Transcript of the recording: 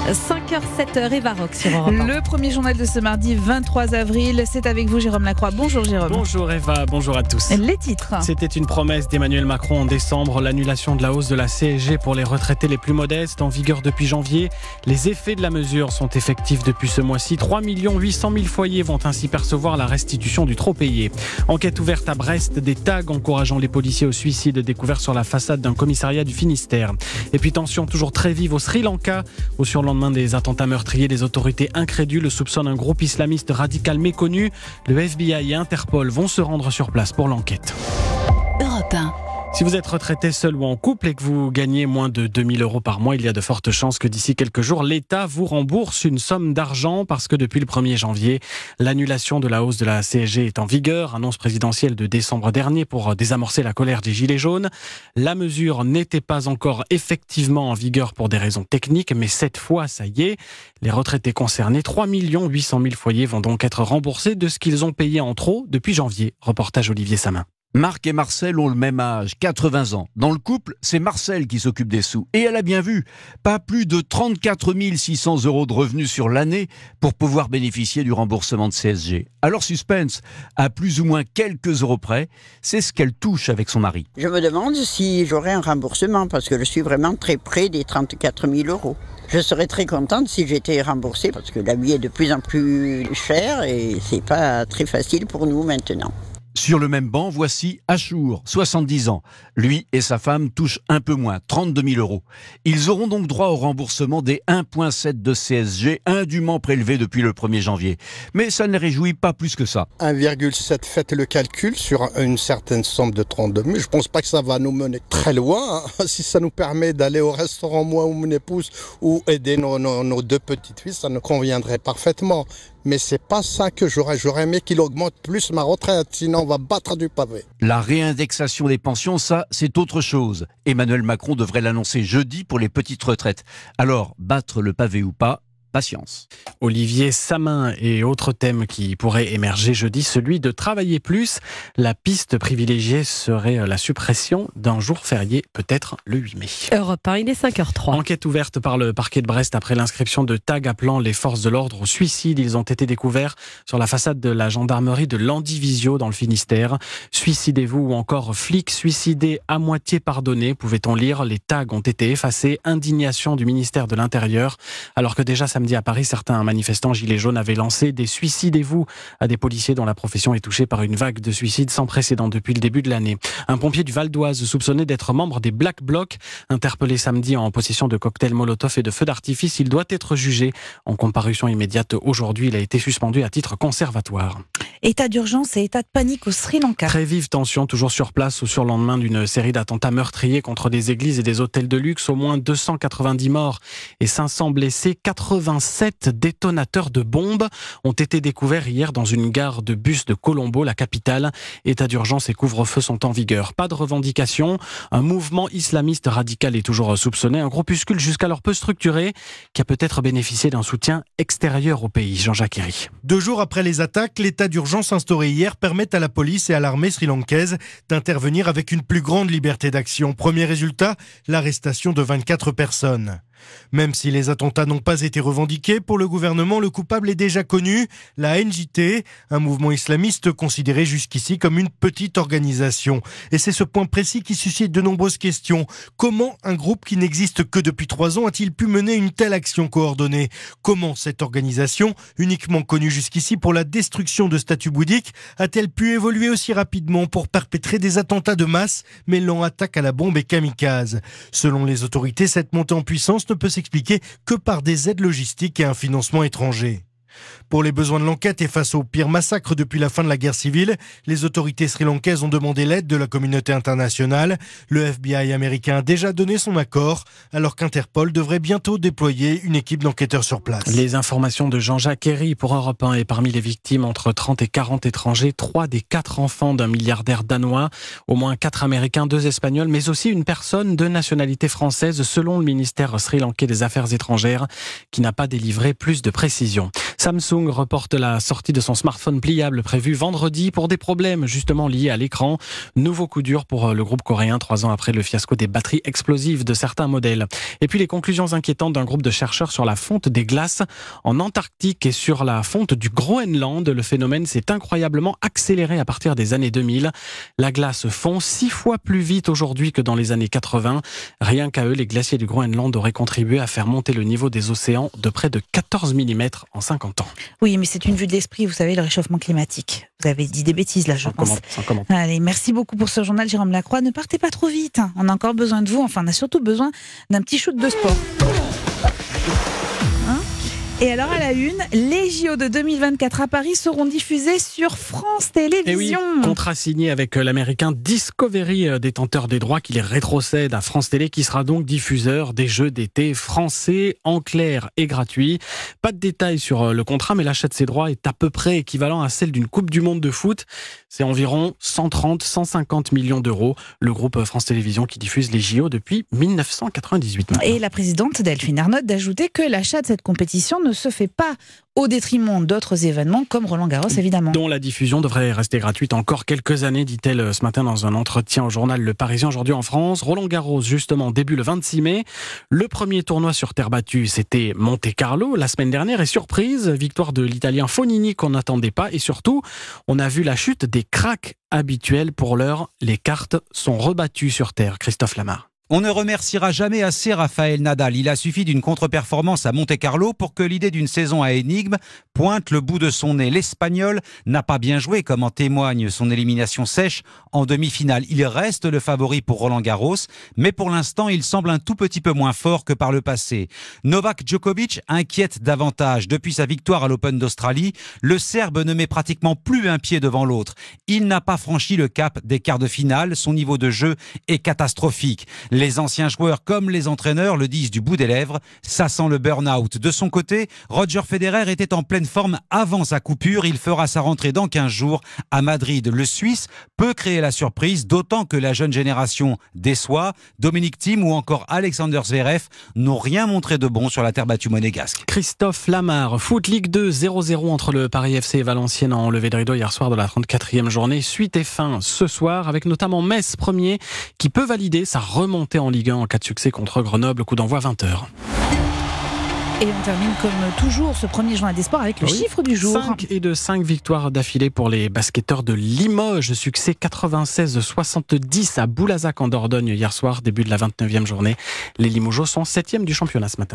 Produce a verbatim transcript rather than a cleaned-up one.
cinq heures sept heures et Varoc sur Europe un. Le premier journal de ce mardi vingt-trois avril, c'est avec vous Jérôme Lacroix. Bonjour Jérôme. Bonjour Eva, bonjour à tous. Les titres. C'était une promesse d'Emmanuel Macron en décembre, l'annulation de la hausse de la C S G pour les retraités les plus modestes, en vigueur depuis janvier. Les effets de la mesure sont effectifs depuis ce mois-ci. trois millions huit cent mille foyers vont ainsi percevoir la restitution du trop payé. Enquête ouverte à Brest, des tags encourageant les policiers au suicide découverts sur la façade d'un commissariat du Finistère. Et puis tension toujours très vive au Sri Lanka. Au surlendemain des attentats meurtriers, les autorités incrédules soupçonnent un groupe islamiste radical méconnu. Le F B I et Interpol vont se rendre sur place pour l'enquête. Europe un. Si vous êtes retraité seul ou en couple et que vous gagnez moins de deux mille euros par mois, il y a de fortes chances que d'ici quelques jours, l'État vous rembourse une somme d'argent parce que depuis le premier janvier, l'annulation de la hausse de la C S G est en vigueur. Annonce présidentielle de décembre dernier pour désamorcer la colère des Gilets jaunes. La mesure n'était pas encore effectivement en vigueur pour des raisons techniques, mais cette fois, ça y est. Les retraités concernés, trois millions huit cent mille foyers vont donc être remboursés de ce qu'ils ont payé en trop depuis janvier. Reportage Olivier Samin. Marc et Marcel ont le même âge, quatre-vingts ans. Dans le couple, c'est Marcel qui s'occupe des sous. Et elle a bien vu, pas plus de trente-quatre mille six cents euros de revenus sur l'année pour pouvoir bénéficier du remboursement de C S G. Alors suspense, à plus ou moins quelques euros près, c'est ce qu'elle touche avec son mari. Je me demande si j'aurai un remboursement parce que je suis vraiment très près des trente-quatre mille euros. Je serais très contente si j'étais remboursée parce que la vie est de plus en plus chère et c'est pas très facile pour nous maintenant. Sur le même banc, voici Achour, soixante-dix ans. Lui et sa femme touchent un peu moins, trente-deux mille euros. Ils auront donc droit au remboursement des un virgule sept de C S G indûment prélevés depuis le premier janvier. Mais ça ne les réjouit pas plus que ça. un virgule sept, faites le calcul sur une certaine somme de trente-deux mille. Je pense pas que ça va nous mener très loin. Hein. Si ça nous permet d'aller au restaurant, moi ou mon épouse, ou aider nos, nos, nos deux petites filles, ça nous conviendrait parfaitement. Mais c'est pas ça que j'aurais. J'aurais aimé qu'il augmente plus ma retraite, sinon on va battre du pavé. La réindexation des pensions, ça, c'est autre chose. Emmanuel Macron devrait l'annoncer jeudi pour les petites retraites. Alors, battre le pavé ou pas, patience. Olivier Samin et autres thèmes qui pourraient émerger jeudi, celui de travailler plus. La piste privilégiée serait la suppression d'un jour férié, peut-être le huit mai. Europe un, il est cinq heures trois. Enquête ouverte par le parquet de Brest après l'inscription de tags appelant les forces de l'ordre au suicide. Ils ont été découverts sur la façade de la gendarmerie de Landivisio dans le Finistère. Suicidez-vous ou encore flic suicidé à moitié pardonné, pouvait-on lire. Les tags ont été effacés. Indignation du ministère de l'Intérieur. Alors que déjà samedi à Paris, certains manifestants gilets jaunes avaient lancé des suicidez-vous à des policiers dont la profession est touchée par une vague de suicides sans précédent depuis le début de l'année. Un pompier du Val d'Oise soupçonné d'être membre des Black Blocs, interpellé samedi en possession de cocktails Molotov et de feux d'artifice, il doit être jugé. En comparution immédiate aujourd'hui, il a été suspendu à titre conservatoire. État d'urgence et état de panique au Sri Lanka. Très vive tension toujours sur place au surlendemain d'une série d'attentats meurtriers contre des églises et des hôtels de luxe. Au moins deux cent quatre-vingt-dix morts et cinq cents blessés. quatre-vingt-sept détonateurs de bombes ont été découverts hier dans une gare de bus de Colombo, la capitale. État d'urgence et couvre-feu sont en vigueur. Pas de revendication. Un mouvement islamiste radical est toujours soupçonné. Un groupuscule jusqu'alors peu structuré qui a peut-être bénéficié d'un soutien extérieur au pays. Jean-Jacques Herry. Deux jours après les attaques, l'état d'urgence instauré hier permet à la police et à l'armée sri-lankaise d'intervenir avec une plus grande liberté d'action. Premier résultat, l'arrestation de vingt-quatre personnes. Même si les attentats n'ont pas été revendiqués, pour le gouvernement, le coupable est déjà connu, la N J T, un mouvement islamiste considéré jusqu'ici comme une petite organisation. Et c'est ce point précis qui suscite de nombreuses questions. Comment un groupe qui n'existe que depuis trois ans a-t-il pu mener une telle action coordonnée ? Comment cette organisation, uniquement connue jusqu'ici pour la destruction de statues bouddhiques, a-t-elle pu évoluer aussi rapidement pour perpétrer des attentats de masse mêlant attaque à la bombe et kamikaze ? Selon les autorités, cette montée en puissance ne peut s'expliquer que par des aides logistiques et un financement étranger. Pour les besoins de l'enquête et face au pire massacre depuis la fin de la guerre civile, les autorités sri-lankaises ont demandé l'aide de la communauté internationale. Le F B I américain a déjà donné son accord, alors qu'Interpol devrait bientôt déployer une équipe d'enquêteurs sur place. Les informations de Jean-Jacques Herry pour Europe un. Et parmi les victimes, entre trente et quarante étrangers, trois des quatre enfants d'un milliardaire danois, au moins quatre Américains, deux Espagnols, mais aussi une personne de nationalité française, selon le ministère sri-lankais des Affaires étrangères, qui n'a pas délivré plus de précisions. Samsung reporte la sortie de son smartphone pliable prévu vendredi pour des problèmes justement liés à l'écran. Nouveau coup dur pour le groupe coréen trois ans après le fiasco des batteries explosives de certains modèles. Et puis les conclusions inquiétantes d'un groupe de chercheurs sur la fonte des glaces en Antarctique et sur la fonte du Groenland. Le phénomène s'est incroyablement accéléré à partir des années deux mille. La glace fond six fois plus vite aujourd'hui que dans les années quatre-vingts. Rien qu'à eux, les glaciers du Groenland auraient contribué à faire monter le niveau des océans de près de quatorze millimètres en cinquante ans. Oui, mais c'est une vue de l'esprit, vous savez, le réchauffement climatique. Vous avez dit des bêtises là, je sans pense. Comment, sans comment. Allez, merci beaucoup pour ce journal, Jérôme Lacroix. Ne partez pas trop vite, hein. On a encore besoin de vous. Enfin, on a surtout besoin d'un petit shoot de sport. Et alors à la une, les J O de deux mille vingt-quatre à Paris seront diffusés sur France Télévisions. Et oui, contrat signé avec l'américain Discovery, détenteur des droits qui les rétrocède à France Télé, qui sera donc diffuseur des Jeux d'été français en clair et gratuit. Pas de détails sur le contrat, mais l'achat de ces droits est à peu près équivalent à celle d'une Coupe du Monde de foot. C'est environ cent trente à cent cinquante millions d'euros. Le groupe France Télévisions qui diffuse les J O depuis mille neuf cent quatre-vingt-dix-huit. Maintenant. Et la présidente Delphine Ernotte d'ajouter que l'achat de cette compétition ne se fait pas au détriment d'autres événements comme Roland-Garros évidemment. Dont la diffusion devrait rester gratuite encore quelques années, dit-elle ce matin dans un entretien au journal Le Parisien aujourd'hui en France. Roland-Garros justement début le vingt-six mai. Le premier tournoi sur terre battue, c'était Monte-Carlo la semaine dernière et surprise, victoire de l'Italien Fognini qu'on n'attendait pas et surtout on a vu la chute des cracks habituels. Pour l'heure, les cartes sont rebattues sur terre. Christophe Lamar. On ne remerciera jamais assez Rafael Nadal. Il a suffi d'une contre-performance à Monte-Carlo pour que l'idée d'une saison à énigme pointe le bout de son nez. L'Espagnol n'a pas bien joué, comme en témoigne son élimination sèche en demi-finale. Il reste le favori pour Roland-Garros, mais pour l'instant, il semble un tout petit peu moins fort que par le passé. Novak Djokovic inquiète davantage. Depuis sa victoire à l'Open d'Australie, le Serbe ne met pratiquement plus un pied devant l'autre. Il n'a pas franchi le cap des quarts de finale. Son niveau de jeu est catastrophique. Les anciens joueurs comme les entraîneurs le disent du bout des lèvres, ça sent le burn-out. De son côté, Roger Federer était en pleine forme avant sa coupure. Il fera sa rentrée dans quinze jours à Madrid. Le Suisse peut créer la surprise, d'autant que la jeune génération déçoit. Dominic Thiem ou encore Alexander Zverev n'ont rien montré de bon sur la terre battue monégasque. Christophe Lamar, Foot Ligue deux, zéro zéro entre le Paris F C et Valenciennes en levé de rideau hier soir de la trente-quatrième journée. Suite et fin ce soir avec notamment Metz premier qui peut valider sa remontée en Ligue un en cas de succès contre Grenoble, coup d'envoi vingt heures. Et on termine comme toujours ce premier journal des sports avec le oui. chiffre du jour. cinq et de cinq victoires d'affilée pour les basketteurs de Limoges. Succès quatre-vingt-seize à soixante-dix à Boulazac en Dordogne hier soir, début de la vingt-neuvième journée. Les Limogeaux sont septième du championnat ce matin.